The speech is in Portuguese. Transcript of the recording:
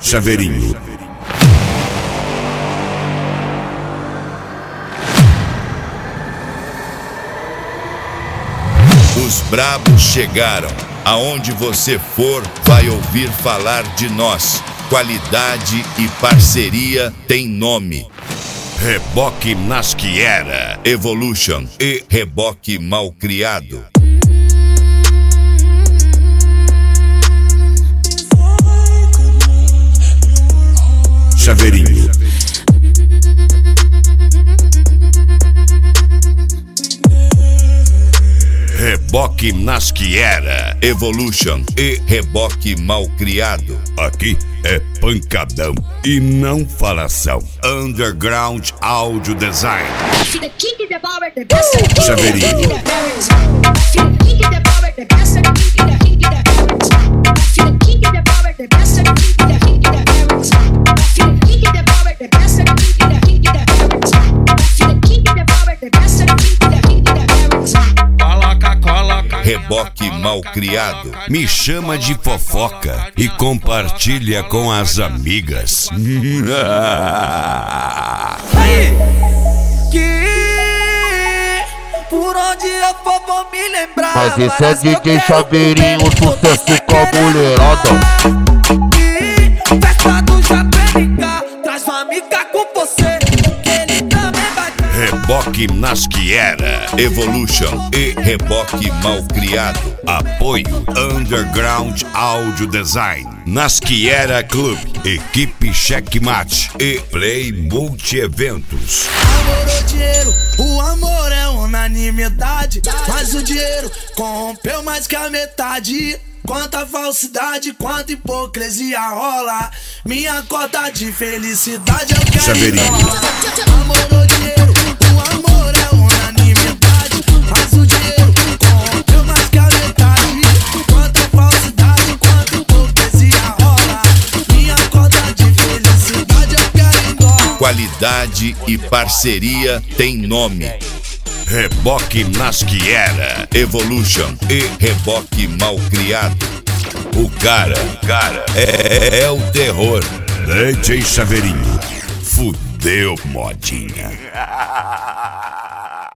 Chaveirinho. Os brabos chegaram. Aonde você for, vai ouvir falar de nós. Qualidade e parceria tem nome. Reboque Nasciera, Evolution e Reboque Malcriado. Chaveirinho. Reboque Nasciera, Evolution e Reboque Malcriado. Aqui é pancadão e não falação. Underground Audio Design. Chaveirinho. Reboque Malcriado. Me chama de fofoca e compartilha com as amigas. Aí, que por onde eu for vou me lembrar. Mas esse é DJ Chaveirinho, sucesso com a mulherada. Que festa do Japérica, traz uma amiga com você, que ele também vai. Reboque Nasciera, Evolution e Reboque Malcriado. Apoio Underground Audio Design, Nasciera Club, Equipe Checkmate e Play Multi-Eventos. Amor ou dinheiro, o amor é unanimidade, mas o dinheiro corrompeu mais que a metade. Quanta falsidade, quanta hipocrisia rola. Minha cota de felicidade eu quero. Chaveirinho. Amor ou dinheiro, o amor é unanimidade, mas o dinheiro corrompeu mais que a metade. Quanta falsidade, quanta hipocrisia rola. Minha cota de felicidade eu quero em dólar. Qualidade e parceria tem nome. Reboque Nasciera, Evolution e Reboque Malcriado. O cara é o terror. DJ Chaveirinho. Fudeu, modinha.